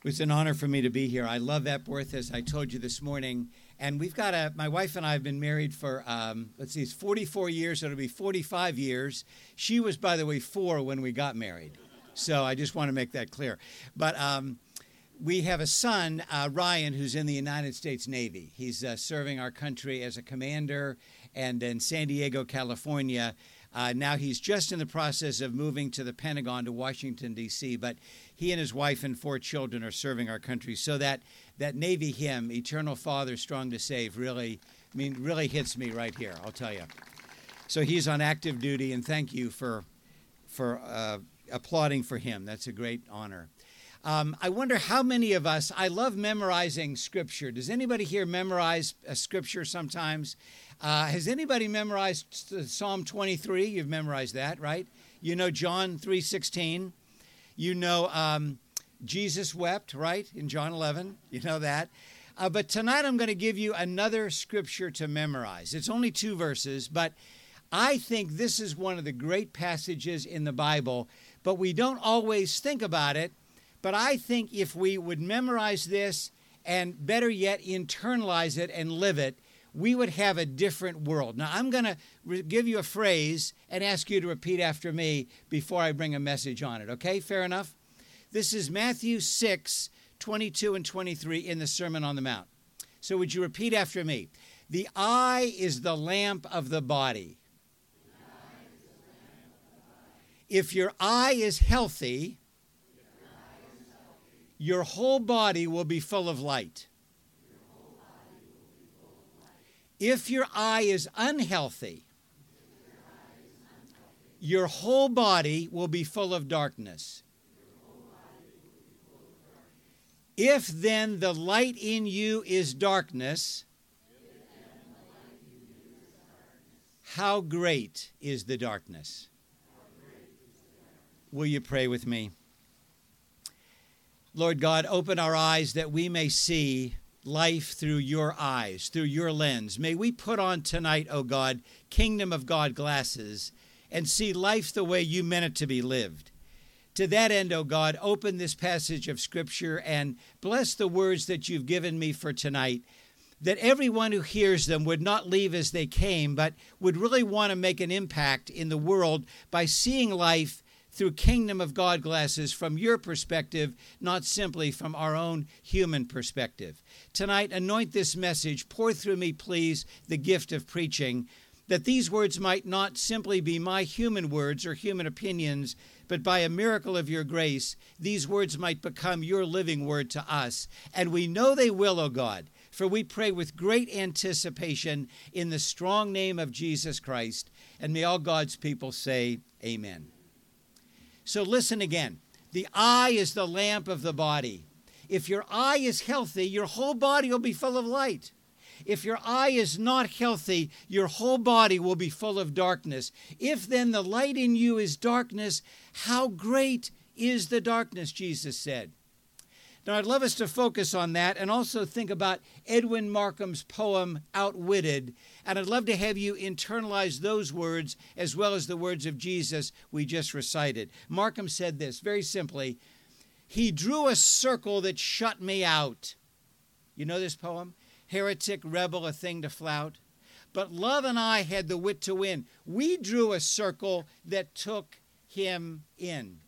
was an honor for me to be here. I love Epworth, as I told you this morning. And we've got my wife and I have been married for, it's 44 years. So it'll be 45 years. She was, by the way, 4 when we got married. So I just want to make that clear. But we have a son, Ryan, who's in the United States Navy. He's serving our country as a commander and in San Diego, California. Now he's just in the process of moving to the Pentagon, to Washington, D.C., but he and his wife and 4 children are serving our country. So that Navy hymn, Eternal Father, Strong to Save, really hits me right here, I'll tell you. So he's on active duty, and thank you for applauding for him. That's a great honor. I wonder how many of us, I love memorizing Scripture. Does anybody here memorize Scripture sometimes? Has anybody memorized Psalm 23? You've memorized that, right? You know John 3:16. You know Jesus wept, right, in John 11. You know that. But tonight I'm going to give you another Scripture to memorize. It's only 2 verses, but I think this is one of the great passages in the Bible, but we don't always think about it. But I think if we would memorize this and, better yet, internalize it and live it, we would have a different world. Now, I'm going to give you a phrase and ask you to repeat after me before I bring a message on it, okay? Fair enough? This is Matthew 6, 22 and 23 in the Sermon on the Mount. So would you repeat after me? The eye is the lamp of the body. If your eye is healthy, your whole body will be full of light. If your eye is unhealthy, your whole body will be full of darkness. If then the light in you is darkness, how great is the darkness? Will you pray with me? Lord God, open our eyes that we may see life through your eyes, through your lens. May we put on tonight, O God, Kingdom of God glasses and see life the way you meant it to be lived. To that end, O God, open this passage of Scripture and bless the words that you've given me for tonight, that everyone who hears them would not leave as they came, but would really want to make an impact in the world by seeing life through Kingdom of God glasses from your perspective, not simply from our own human perspective. Tonight, anoint this message. Pour through me, please, the gift of preaching, that these words might not simply be my human words or human opinions, but by a miracle of your grace, these words might become your living word to us. And we know they will, O God, for we pray with great anticipation in the strong name of Jesus Christ. And may all God's people say, amen. So listen again. The eye is the lamp of the body. If your eye is healthy, your whole body will be full of light. If your eye is not healthy, your whole body will be full of darkness. If then the light in you is darkness, how great is the darkness, Jesus said. Now, I'd love us to focus on that and also think about Edwin Markham's poem, Outwitted. And I'd love to have you internalize those words as well as the words of Jesus we just recited. Markham said this very simply, he drew a circle that shut me out. You know this poem? Heretic, rebel, a thing to flout. But love and I had the wit to win. We drew a circle that took him in.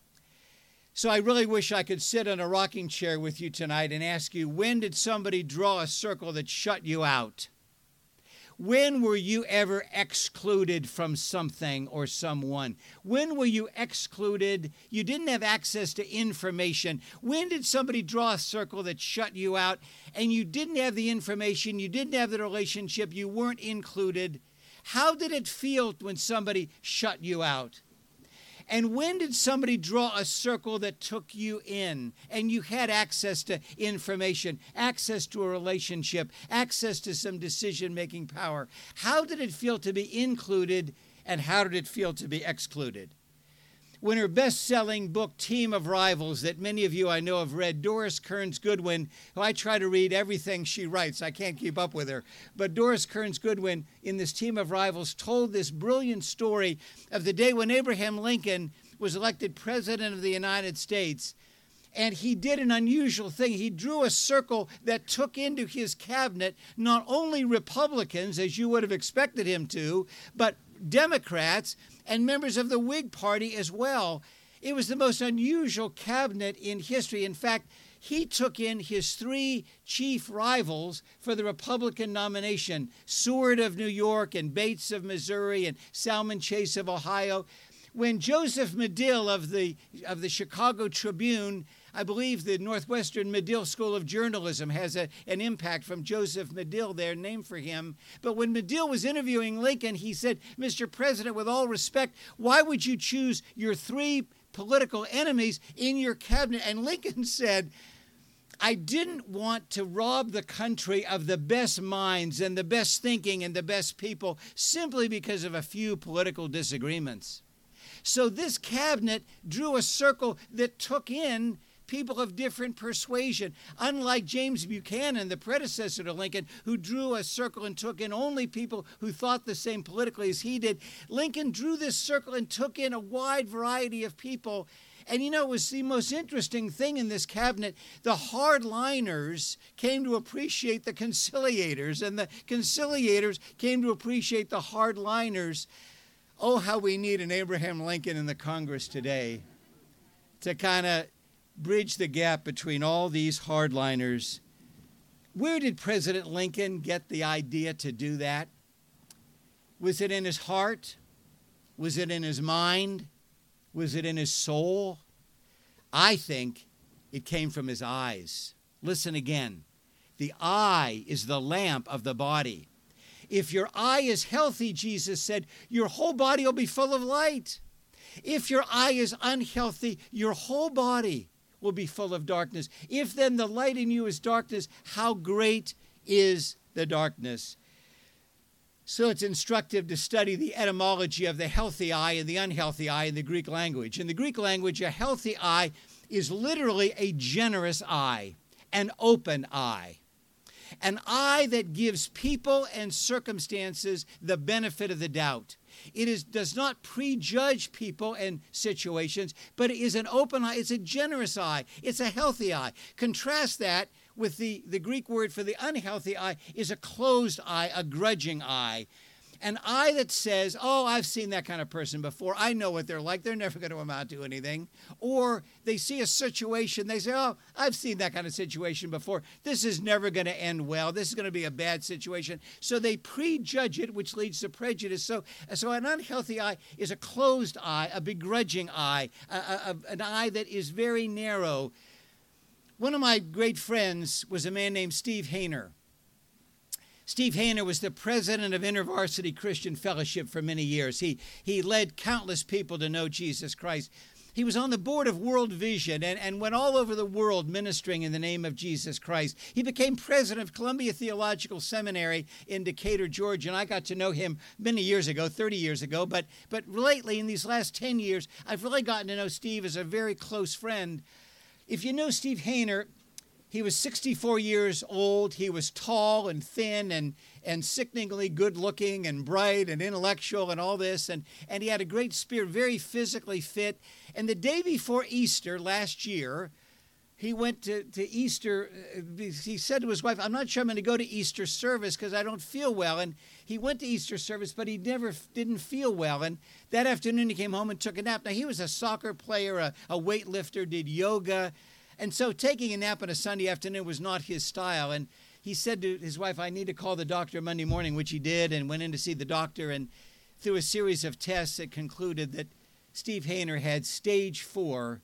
So I really wish I could sit in a rocking chair with you tonight and ask you, when did somebody draw a circle that shut you out? When were you ever excluded from something or someone? When were you excluded? You didn't have access to information. When did somebody draw a circle that shut you out and you didn't have the information, you didn't have the relationship, you weren't included? How did it feel when somebody shut you out? And when did somebody draw a circle that took you in and you had access to information, access to a relationship, access to some decision-making power? How did it feel to be included and how did it feel to be excluded? When her best-selling book, Team of Rivals, that many of you I know have read, Doris Kearns Goodwin, who I try to read everything she writes. I can't keep up with her. But Doris Kearns Goodwin, in this Team of Rivals, told this brilliant story of the day when Abraham Lincoln was elected President of the United States. And he did an unusual thing. He drew a circle that took into his cabinet not only Republicans, as you would have expected him to, but Democrats and members of the Whig Party as well. It was the most unusual cabinet in history. In fact, he took in his three chief rivals for the Republican nomination, Seward of New York and Bates of Missouri and Salmon Chase of Ohio. When Joseph Medill of the Chicago Tribune, I believe the Northwestern Medill School of Journalism has an impact from Joseph Medill there, named for him. But when Medill was interviewing Lincoln, he said, "Mr. President, with all respect, why would you choose your three political enemies in your cabinet?" And Lincoln said, "I didn't want to rob the country of the best minds and the best thinking and the best people simply because of a few political disagreements." So this cabinet drew a circle that took in people of different persuasion. Unlike James Buchanan, the predecessor to Lincoln, who drew a circle and took in only people who thought the same politically as he did, Lincoln drew this circle and took in a wide variety of people. And it was the most interesting thing in this cabinet. The hardliners came to appreciate the conciliators, and the conciliators came to appreciate the hardliners. Oh, how we need an Abraham Lincoln in the Congress today to kind of bridge the gap between all these hardliners. Where did President Lincoln get the idea to do that? Was it in his heart? Was it in his mind? Was it in his soul? I think it came from his eyes. Listen again. The eye is the lamp of the body. If your eye is healthy, Jesus said, your whole body will be full of light. If your eye is unhealthy, your whole body will be full of darkness. If then the light in you is darkness, how great is the darkness? So it's instructive to study the etymology of the healthy eye and the unhealthy eye in the Greek language. In the Greek language, a healthy eye is literally a generous eye, an open eye. An eye that gives people and circumstances the benefit of the doubt. It does not prejudge people and situations, but it is an open eye. It's a generous eye. It's a healthy eye. Contrast that with the Greek word for the unhealthy eye is a closed eye, a grudging eye. An eye that says, oh, I've seen that kind of person before. I know what they're like. They're never going to amount to anything. Or they see a situation. They say, oh, I've seen that kind of situation before. This is never going to end well. This is going to be a bad situation. So they prejudge it, which leads to prejudice. So an unhealthy eye is a closed eye, a begrudging eye, an eye that is very narrow. One of my great friends was a man named Steve Hayner. Steve Hayner was the president of InterVarsity Christian Fellowship for many years. He led countless people to know Jesus Christ. He was on the board of World Vision and went all over the world ministering in the name of Jesus Christ. He became president of Columbia Theological Seminary in Decatur, Georgia, and I got to know him many years ago, 30 years ago. But lately, in these last 10 years, I've really gotten to know Steve as a very close friend. If you know Steve Hayner, he was 64 years old. He was tall and thin and sickeningly good-looking and bright and intellectual and all this. And he had a great spirit, very physically fit. And the day before Easter last year, he went to Easter. He said to his wife, I'm not sure I'm going to go to Easter service because I don't feel well. And he went to Easter service, but he didn't feel well. And that afternoon he came home and took a nap. Now, he was a soccer player, a weightlifter, did yoga. And so taking a nap on a Sunday afternoon was not his style. And he said to his wife, I need to call the doctor Monday morning, which he did, and went in to see the doctor. And through a series of tests, it concluded that Steve Hayner had stage 4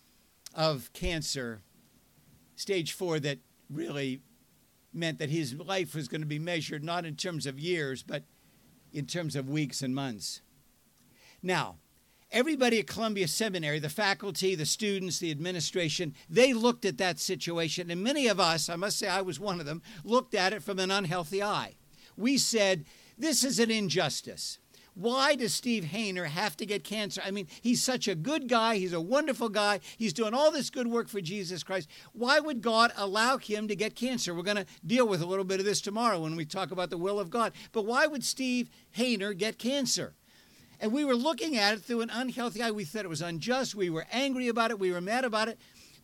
of cancer, stage 4 that really meant that his life was going to be measured not in terms of years, but in terms of weeks and months. Now, everybody at Columbia Seminary, the faculty, the students, the administration, they looked at that situation. And many of us, I must say I was one of them, looked at it from an unhealthy eye. We said, this is an injustice. Why does Steve Hayner have to get cancer? I mean, he's such a good guy. He's a wonderful guy. He's doing all this good work for Jesus Christ. Why would God allow him to get cancer? We're going to deal with a little bit of this tomorrow when we talk about the will of God. But why would Steve Hayner get cancer? And we were looking at it through an unhealthy eye. We thought it was unjust. We were angry about it. We were mad about it.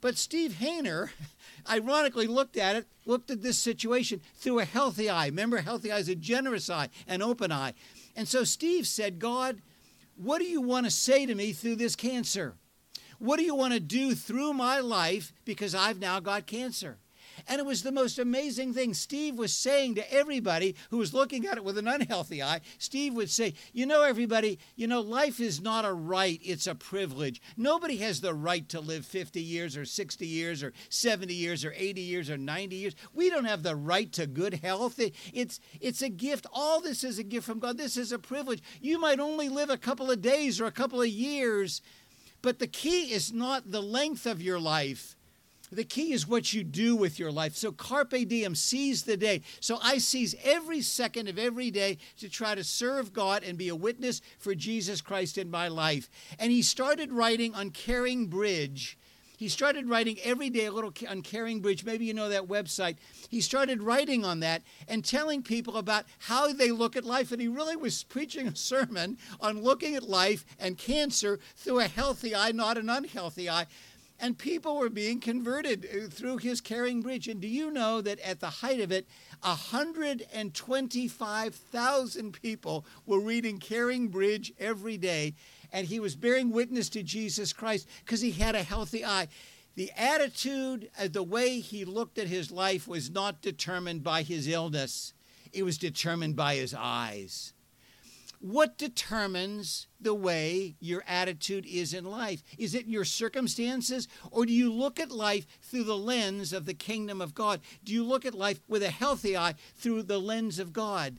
But Steve Hayner, ironically, looked at this situation through a healthy eye. Remember, a healthy eye is a generous eye, an open eye. And so Steve said, God, what do you want to say to me through this cancer? What do you want to do through my life because I've now got cancer? And it was the most amazing thing. Steve was saying to everybody who was looking at it with an unhealthy eye, Steve would say, everybody, life is not a right, it's a privilege. Nobody has the right to live 50 years or 60 years or 70 years or 80 years or 90 years. We don't have the right to good health. It's a gift. All this is a gift from God. This is a privilege. You might only live a couple of days or a couple of years, but the key is not the length of your life. The key is what you do with your life. So carpe diem, seize the day. So I seize every second of every day to try to serve God and be a witness for Jesus Christ in my life. And he started writing on Caring Bridge. He started writing every day a little on Caring Bridge. Maybe you know that website. He started writing on that and telling people about how they look at life. And he really was preaching a sermon on looking at life and cancer through a healthy eye, not an unhealthy eye. And people were being converted through his Caring Bridge. And do you know that at the height of it, 125,000 people were reading Caring Bridge every day. And he was bearing witness to Jesus Christ because he had a healthy eye. The attitude, the way he looked at his life was not determined by his illness. It was determined by his eyes. What determines the way your attitude is in life? Is it your circumstances, or do you look at life through the lens of the kingdom of God? Do you look at life with a healthy eye through the lens of God?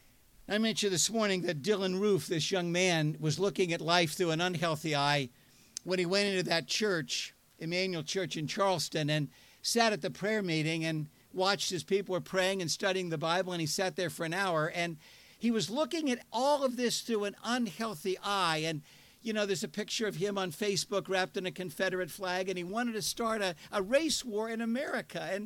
I mentioned this morning that Dylan Roof, this young man, was looking at life through an unhealthy eye when he went into that church, Emmanuel Church in Charleston, and sat at the prayer meeting and watched as people were praying and studying the Bible, and he sat there for an hour, and he was looking at all of this through an unhealthy eye. And, there's a picture of him on Facebook wrapped in a Confederate flag, and he wanted to start a race war in America. And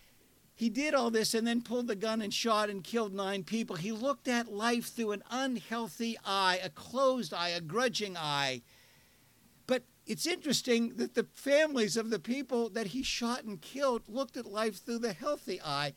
he did all this and then pulled the gun and shot and killed 9 people. He looked at life through an unhealthy eye, a closed eye, a grudging eye. But it's interesting that the families of the people that he shot and killed looked at life through the healthy eye.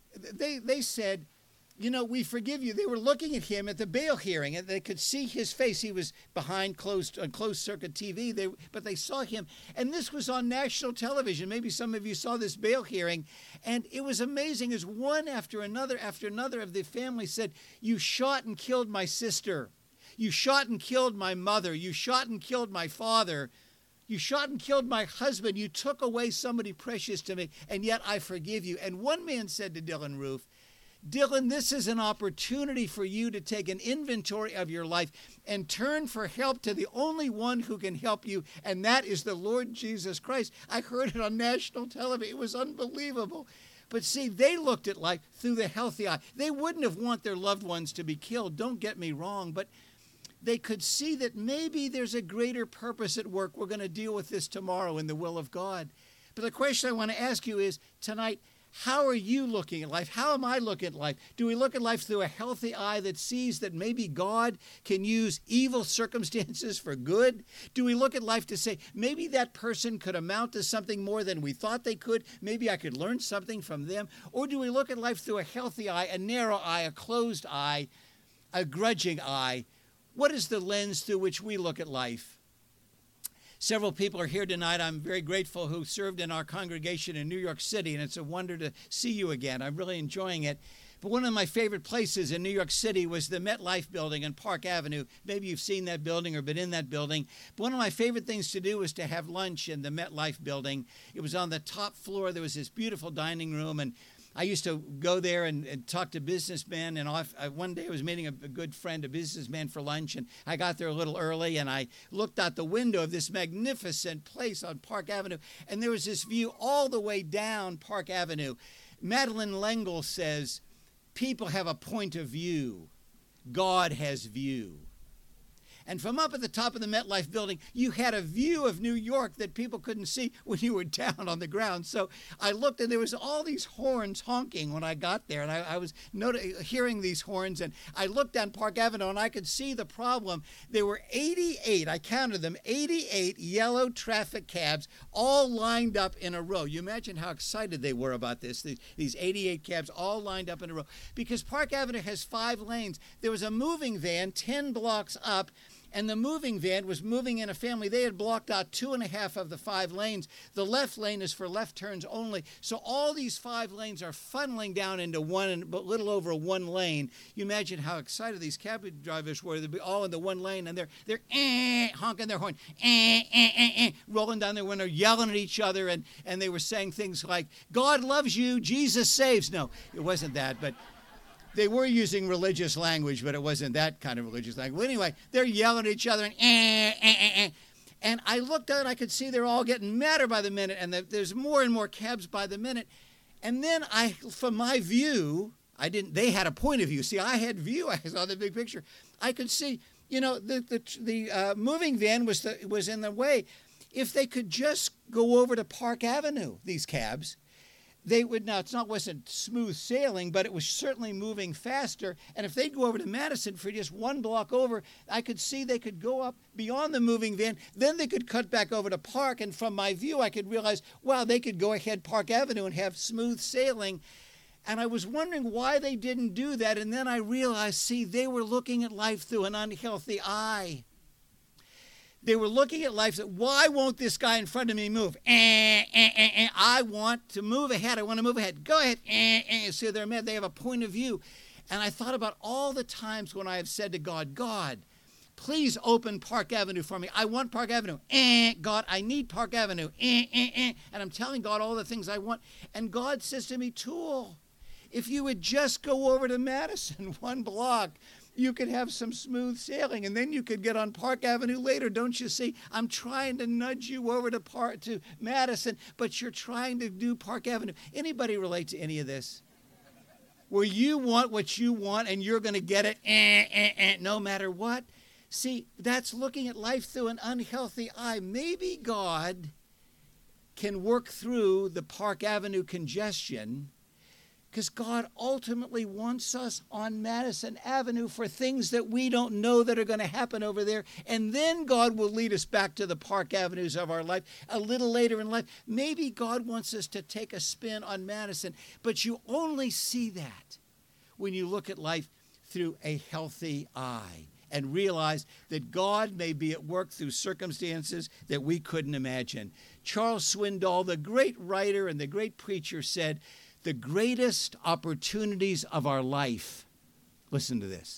They said, we forgive you. They were looking at him at the bail hearing, and they could see his face. He was behind closed circuit TV, but they saw him. And this was on national television. Maybe some of you saw this bail hearing. And it was amazing as one after another of the family said, you shot and killed my sister. You shot and killed my mother. You shot and killed my father. You shot and killed my husband. You took away somebody precious to me, and yet I forgive you. And one man said to Dylan Roof, Dylan, this is an opportunity for you to take an inventory of your life and turn for help to the only one who can help you, and that is the Lord Jesus Christ. I heard it on national television. It was unbelievable. But see, they looked at life through the healthy eye. They wouldn't have wanted their loved ones to be killed, don't get me wrong, but they could see that maybe there's a greater purpose at work. We're going to deal with this tomorrow in the will of God. But the question I want to ask you is tonight, how are you looking at life? How am I looking at life? Do we look at life through a healthy eye that sees that maybe God can use evil circumstances for good? Do we look at life to say, maybe that person could amount to something more than we thought they could? Maybe I could learn something from them? Or do we look at life through a healthy eye, a narrow eye, a closed eye, a grudging eye? What is the lens through which we look at life? Several people are here tonight. I'm very grateful who served in our congregation in New York City, and it's a wonder to see you again. I'm really enjoying it. But one of my favorite places in New York City was the MetLife building on Park Avenue. Maybe you've seen that building or been in that building. But one of my favorite things to do was to have lunch in the MetLife building. It was on the top floor. There was this beautiful dining room, and I used to go there and talk to businessmen. And one day I was meeting a good friend, a businessman, for lunch. And I got there a little early, and I looked out the window of this magnificent place on Park Avenue. And there was this view all the way down Park Avenue. Madeleine L'Engle says, people have a point of view. God has view. And from up at the top of the MetLife building, you had a view of New York that people couldn't see when you were down on the ground. So I looked, and there was all these horns honking when I got there. And I was hearing these horns, and I looked down Park Avenue, and I could see the problem. There were 88, I counted them, 88 yellow traffic cabs all lined up in a row. You imagine how excited they were about this, these 88 cabs all lined up in a row. Because Park Avenue has 5 lanes. There was a moving van 10 blocks up, and the moving van was moving in a family. They had blocked out 2.5 of the 5 lanes. The left lane is for left turns only. So all these 5 lanes are funneling down into one, and a little over 1 lane. You imagine how excited these cab drivers were. They'd be all in the 1 lane, and they're honking their horn, rolling down their window, yelling at each other, and they were saying things like, "God loves you, Jesus saves." No, it wasn't that, but they were using religious language, but it wasn't that kind of religious language. Well, anyway, they're yelling at each other, and I looked out, and I could see they're all getting madder by the minute, and there's more and more cabs by the minute. And then from my view, they had a point of view. See, I had view. I saw the big picture. I could see, the moving van was in the way. If they could just go over to Park Avenue, these cabs, they would. Now, wasn't smooth sailing, but it was certainly moving faster. And if they'd go over to Madison for just 1 block over, I could see they could go up beyond the moving van. Then they could cut back over to Park. And from my view, I could realize, wow, they could go ahead Park Avenue and have smooth sailing. And I was wondering why they didn't do that. And then I realized, see, they were looking at life through an unhealthy eye. They were looking at life that, why won't this guy in front of me move? I want to move ahead. I want to move ahead. Go ahead. So they're mad. They have a point of view. And I thought about all the times when I have said to God, "God, please open Park Avenue for me. I want Park Avenue. God, I need Park Avenue. And I'm telling God all the things I want. And God says to me, "Tool, if you would just go over to Madison 1 block, you could have some smooth sailing, and then you could get on Park Avenue later. Don't you see? I'm trying to nudge you over to Madison, but you're trying to do Park Avenue." Anybody relate to any of this? Where you want what you want, and you're going to get it no matter what? See, that's looking at life through an unhealthy eye. Maybe God can work through the Park Avenue congestion, because God ultimately wants us on Madison Avenue for things that we don't know that are going to happen over there. And then God will lead us back to the Park Avenues of our life a little later in life. Maybe God wants us to take a spin on Madison, but you only see that when you look at life through a healthy eye and realize that God may be at work through circumstances that we couldn't imagine. Charles Swindoll, the great writer and the great preacher, said, "The greatest opportunities of our life," listen to this,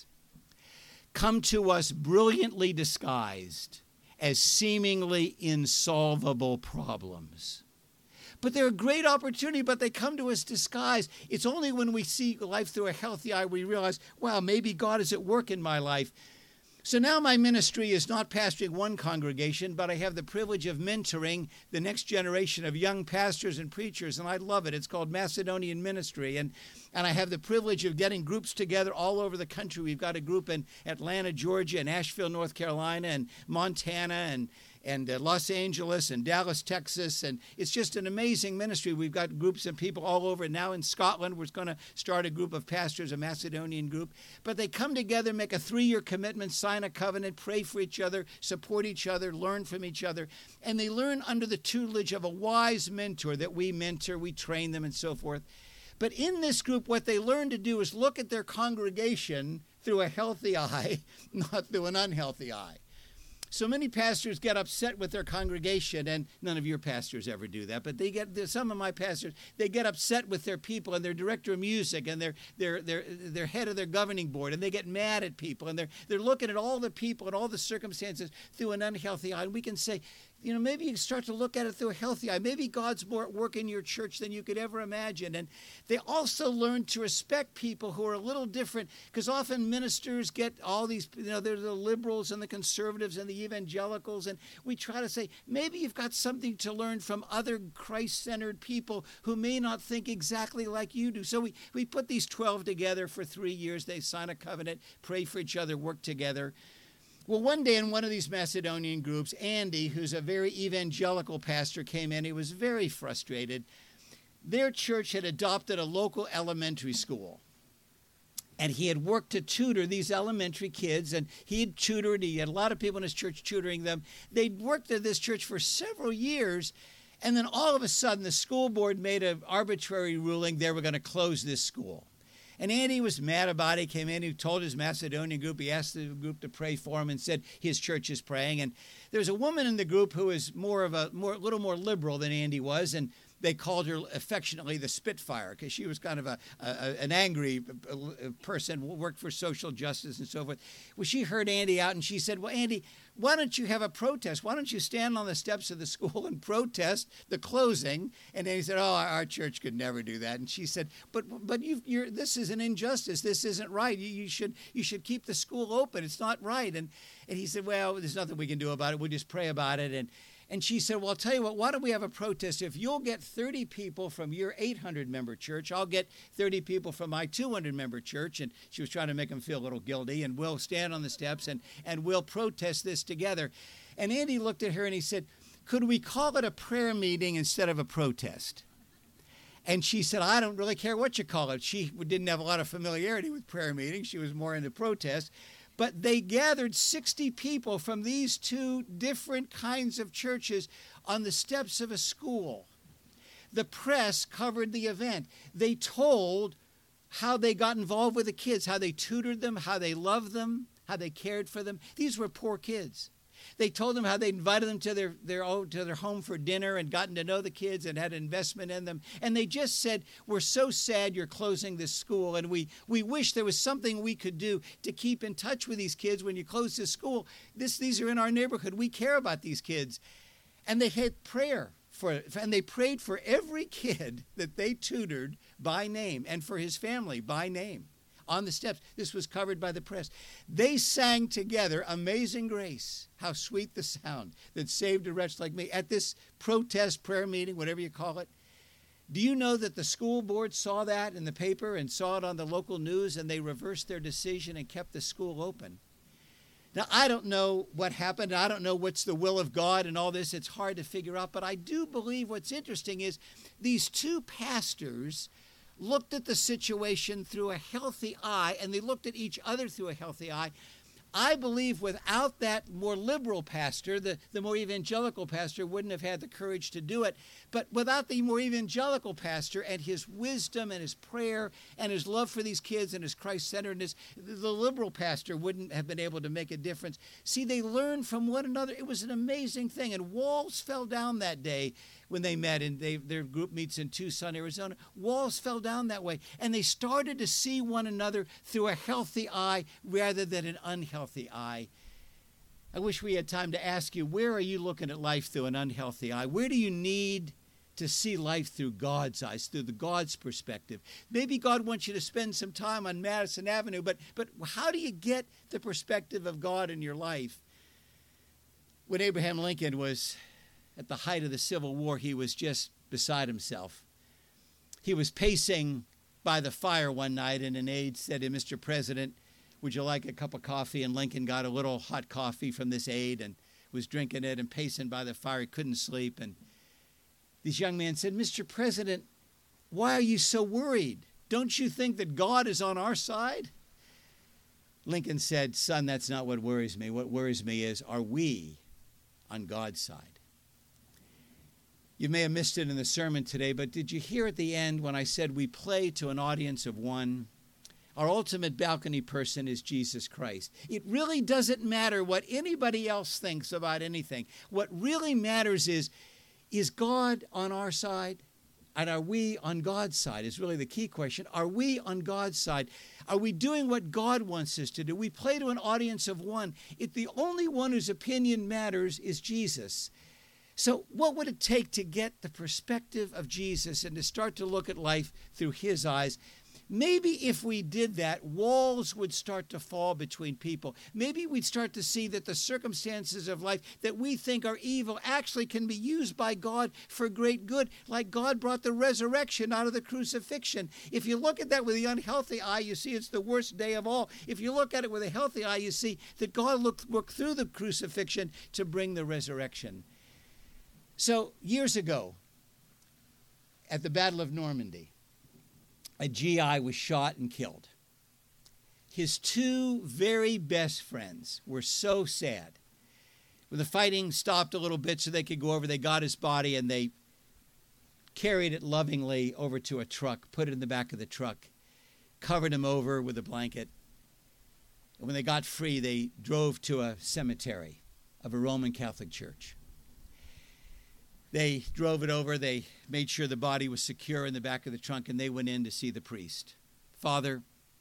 "come to us brilliantly disguised as seemingly insolvable problems." But they're a great opportunity, but they come to us disguised. It's only when we see life through a healthy eye we realize, wow, maybe God is at work in my life. So now my ministry is not pastoring one congregation, but I have the privilege of mentoring the next generation of young pastors and preachers, and I love it. It's called Macedonian Ministry, and I have the privilege of getting groups together all over the country. We've got a group in Atlanta, Georgia, and Asheville, North Carolina, and Montana, and Los Angeles and Dallas, Texas, and it's just an amazing ministry. We've got groups of people all over. Now in Scotland, we're going to start a group of pastors, a Macedonian group. But they come together, make a 3-year commitment, sign a covenant, pray for each other, support each other, learn from each other. And they learn under the tutelage of a wise mentor that we mentor, we train them, and so forth. But in this group, what they learn to do is look at their congregation through a healthy eye, not through an unhealthy eye. So many pastors get upset with their congregation, and none of your pastors ever do that, but some of my pastors, they get upset with their people and their director of music and their head of their governing board, and they get mad at people, and they're looking at all the people and all the circumstances through an unhealthy eye. And we can say, maybe you start to look at it through a healthy eye. Maybe God's more at work in your church than you could ever imagine. And they also learn to respect people who are a little different, because often ministers get all these, there's the liberals and the conservatives and the evangelicals, and we try to say, maybe you've got something to learn from other Christ-centered people who may not think exactly like you do. So we put these 12 together for 3 years. They sign a covenant, pray for each other, work together. Well, one day in one of these Macedonian groups, Andy, who's a very evangelical pastor, came in. He was very frustrated. Their church had adopted a local elementary school. And he had worked to tutor these elementary kids, and he had tutored. He had a lot of people in his church tutoring them. They'd worked at this church for several years, and then all of a sudden the school board made an arbitrary ruling they were going to close this school. And Andy was mad about it. He came in, he told his Macedonian group, he asked the group to pray for him and said his church is praying. And there was a woman in the group who was a little more liberal than Andy was, and they called her affectionately the Spitfire because she was kind of an angry person, worked for social justice and so forth. Well, she heard Andy out and she said, well, Andy, why don't you have a protest? Why don't you stand on the steps of the school and protest the closing? And Andy said, oh, our church could never do that. And she said, but this is an injustice. This isn't right. You should keep the school open. It's not right. And he said, well, there's nothing we can do about it. We'll just pray about it. And she said, well, I'll tell you what, why don't we have a protest? If you'll get 30 people from your 800-member church, I'll get 30 people from my 200-member church. And she was trying to make them feel a little guilty. And we'll stand on the steps and we'll protest this together. And Andy looked at her and he said, could we call it a prayer meeting instead of a protest? And she said, I don't really care what you call it. She didn't have a lot of familiarity with prayer meetings. She was more into protest. But they gathered 60 people from these two different kinds of churches on the steps of a school. The press covered the event. They told how they got involved with the kids, how they tutored them, how they loved them, how they cared for them. These were poor kids. They told them how they invited them to their home for dinner and gotten to know the kids and had an investment in them. And they just said, we're so sad you're closing this school, and we wish there was something we could do to keep in touch with these kids when you close this school. These are in our neighborhood. We care about these kids. And they had prayer and they prayed for every kid that they tutored by name and for his family by name on the steps. This was covered by the press. They sang together Amazing Grace, how sweet the sound that saved a wretch like me, at this protest prayer meeting, whatever you call it. Do you know that the school board saw that in the paper and saw it on the local news, and they reversed their decision and kept the school open? Now, I don't know what happened. I don't know what's the will of God and all this. It's hard to figure out. But I do believe what's interesting is these two pastors looked at the situation through a healthy eye, and they looked at each other through a healthy eye. I believe without that more liberal pastor, the more evangelical pastor wouldn't have had the courage to do it. But without the more evangelical pastor and his wisdom and his prayer and his love for these kids and his Christ-centeredness, the liberal pastor wouldn't have been able to make a difference. See, they learned from one another. It was an amazing thing. And walls fell down that day when they met, and their group meets in Tucson, Arizona. Walls fell down that way, and they started to see one another through a healthy eye rather than an unhealthy eye. I wish we had time to ask you, where are you looking at life through an unhealthy eye? Where do you need to see life through God's eyes, through the God's perspective? Maybe God wants you to spend some time on Madison Avenue, but how do you get the perspective of God in your life? When Abraham Lincoln was at the height of the Civil War, he was just beside himself. He was pacing by the fire one night, and an aide said to him, Mr. President, would you like a cup of coffee? And Lincoln got a little hot coffee from this aide and was drinking it and pacing by the fire. He couldn't sleep. And this young man said, Mr. President, why are you so worried? Don't you think that God is on our side? Lincoln said, son, that's not what worries me. What worries me is, are we on God's side? You may have missed it in the sermon today, but did you hear at the end when I said we play to an audience of one? Our ultimate balcony person is Jesus Christ. It really doesn't matter what anybody else thinks about anything. What really matters is God on our side? And are we on God's side is really the key question. Are we on God's side? Are we doing what God wants us to do? We play to an audience of one. The only one whose opinion matters is Jesus. So what would it take to get the perspective of Jesus and to start to look at life through his eyes? maybe if we did that, walls would start to fall between people. Maybe we'd start to see that the circumstances of life that we think are evil actually can be used by God for great good, like God brought the resurrection out of the crucifixion. If you look at that with the unhealthy eye, you see it's the worst day of all. If you look at it with a healthy eye, you see that God looked through the crucifixion to bring the resurrection. So years ago, at the Battle of Normandy, a GI was shot and killed. His two very best friends were so sad. When the fighting stopped a little bit so they could go over, they got his body and they carried it lovingly over to a truck, put it in the back of the truck, covered him over with a blanket. And when they got free, they drove to a cemetery of a Roman Catholic church. They drove it over, they made sure the body was secure in the back of the trunk, and they went in to see the priest. Father,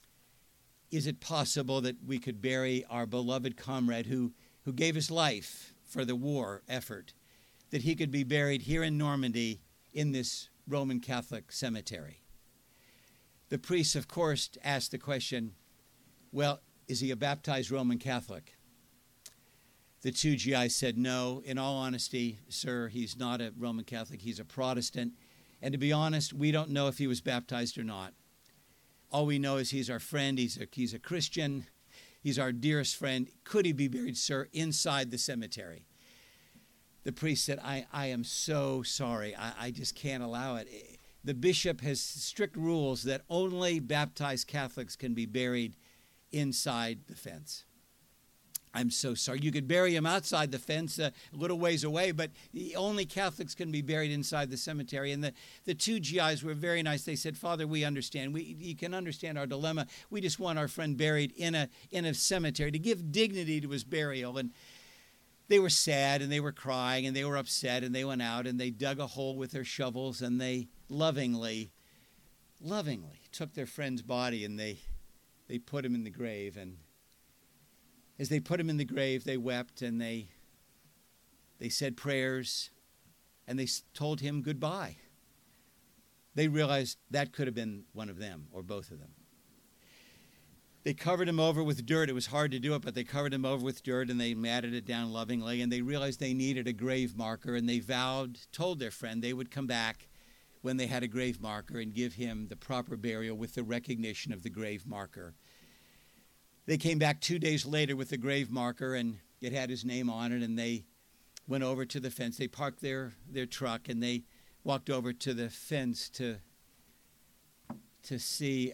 is it possible that we could bury our beloved comrade who gave his life for the war effort, that he could be buried here in Normandy in this Roman Catholic cemetery? The priest, of course, asked the question, well, is he a baptized Roman Catholic? The two GIs said, no, in all honesty, sir, he's not a Roman Catholic, he's a Protestant. And to be honest, we don't know if he was baptized or not. All we know is he's our friend, he's a Christian, he's our dearest friend. Could he be buried, sir, inside the cemetery? The priest said, I am so sorry, I just can't allow it. The bishop has strict rules that only baptized Catholics can be buried inside the fence. I'm so sorry. You could bury him outside the fence a little ways away, but only Catholics can be buried inside the cemetery. And the two GIs were very nice. They said, Father, we understand. You can understand our dilemma. We just want our friend buried in a cemetery to give dignity to his burial. And they were sad, and they were crying, and they were upset, and they went out, and they dug a hole with their shovels, and they lovingly took their friend's body, and they put him in the grave. And as they put him in the grave, they wept and they said prayers and they told him goodbye. They realized that could have been one of them or both of them. They covered him over with dirt. It was hard to do it, but they covered him over with dirt and they matted it down lovingly, and they realized they needed a grave marker, and they told their friend they would come back when they had a grave marker and give him the proper burial with the recognition of the grave marker. They came back 2 days later with the grave marker, and it had his name on it, and they went over to the fence. They parked their truck, and they walked over to the fence to see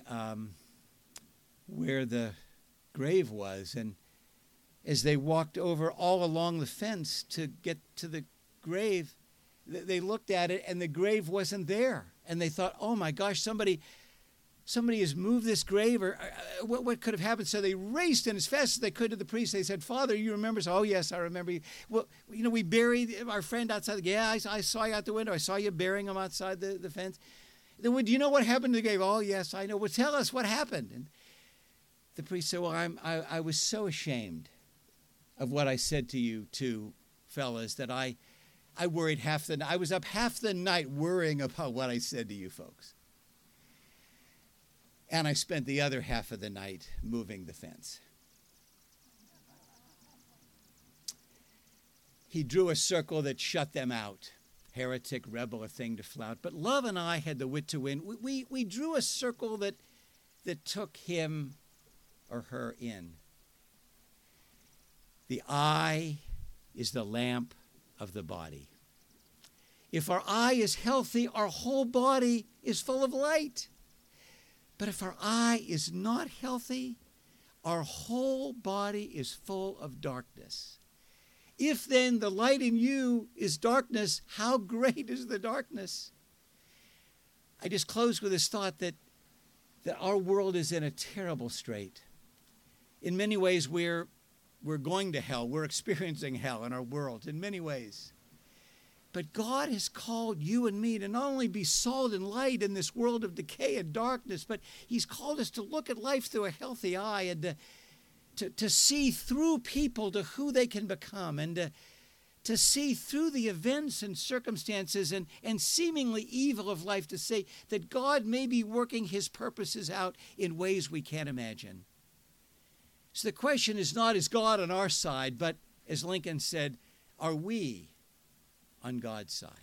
where the grave was. And as they walked over all along the fence to get to the grave, they looked at it, and the grave wasn't there. And they thought, oh, my gosh, somebody has moved this grave, or what could have happened? So they raced in as fast as they could to the priest. They said, Father, you remember? So, oh, yes, I remember you. Well, we buried our friend outside. Yeah, I saw you out the window. I saw you burying him outside the fence. Then, do you know what happened to the grave? Oh, yes, I know. Well, tell us what happened. And the priest said, well, I was so ashamed of what I said to you two fellas that I worried half the night. I was up half the night worrying about what I said to you folks. And I spent the other half of the night moving the fence. He drew a circle that shut them out. Heretic, rebel, a thing to flout. But love and I had the wit to win. We drew a circle that took him or her in. The eye is the lamp of the body. If our eye is healthy, our whole body is full of light. But if our eye is not healthy, our whole body is full of darkness. If then the light in you is darkness, how great is the darkness? I just close with this thought that our world is in a terrible strait. In many ways, we're going to hell. We're experiencing hell in our world in many ways. But God has called you and me to not only be salt and light in this world of decay and darkness, but he's called us to look at life through a healthy eye and to see through people to who they can become, and to see through the events and circumstances and seemingly evil of life, to say that God may be working his purposes out in ways we can't imagine. So the question is not, is God on our side, but as Lincoln said, are we on God's side?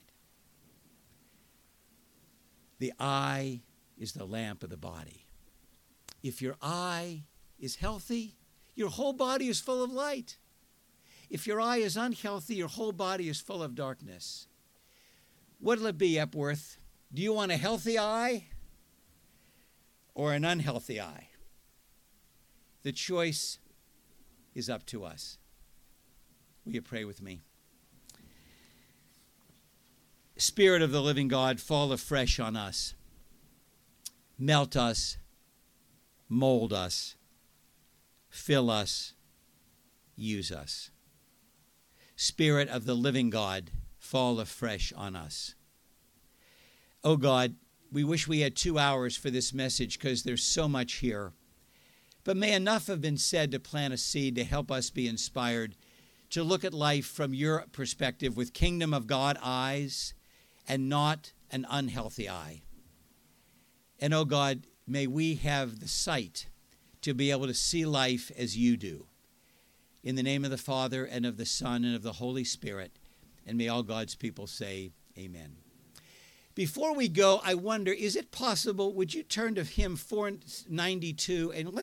The eye is the lamp of the body. If your eye is healthy, your whole body is full of light. If your eye is unhealthy, your whole body is full of darkness. What'll it be, Epworth? Do you want a healthy eye or an unhealthy eye? The choice is up to us. Will you pray with me? Spirit of the living God, fall afresh on us. Melt us, mold us, fill us, use us. Spirit of the living God, fall afresh on us. Oh God, we wish we had 2 hours for this message because there's so much here. But may enough have been said to plant a seed to help us be inspired to look at life from your perspective with kingdom of God eyes and not an unhealthy eye. And oh God, may we have the sight to be able to see life as you do. In the name of the Father, and of the Son, and of the Holy Spirit, and may all God's people say, amen. Before we go, I wonder, is it possible, would you turn to hymn 492 and